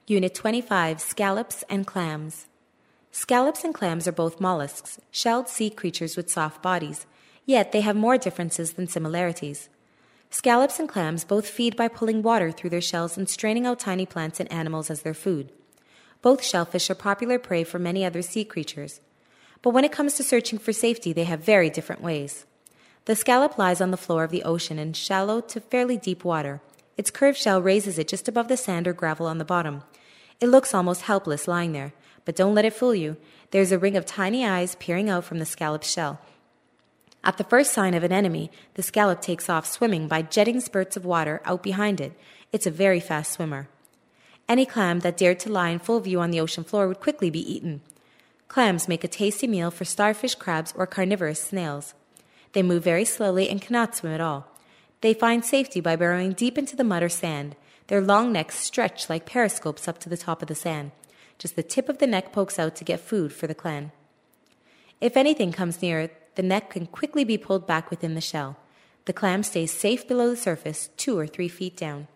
Unit 25, Scallops and Clams. Scallops and clams are both mollusks, shelled sea creatures with soft bodies, yet they have more differences than similarities. Scallops and clams both feed by pulling water through their shells and straining out tiny plants and animals as their food. Both shellfish are popular prey for many other sea creatures. But when it comes to searching for safety, they have very different ways. The scallop lies on the floor of the ocean in shallow to fairly deep water. Its curved shell raises it just above the sand or gravel on the bottom. It looks almost helpless lying there, but don't let it fool you. There's a ring of tiny eyes peering out from the scallop's shell. At the first sign of an enemy, the scallop takes off swimming by jetting spurts of water out behind it. It's a very fast swimmer. Any clam that dared to lie in full view on the ocean floor would quickly be eaten. Clams make a tasty meal for starfish, crabs, or carnivorous snails. They move very slowly and cannot swim at all. They find safety by burrowing deep into the mud or sand. Their long necks stretch like periscopes up to the top of the sand. Just the tip of the neck pokes out to get food for the clan. If anything comes near it, the neck can quickly be pulled back within the shell. The clam stays safe below the surface, 2 or 3 feet down.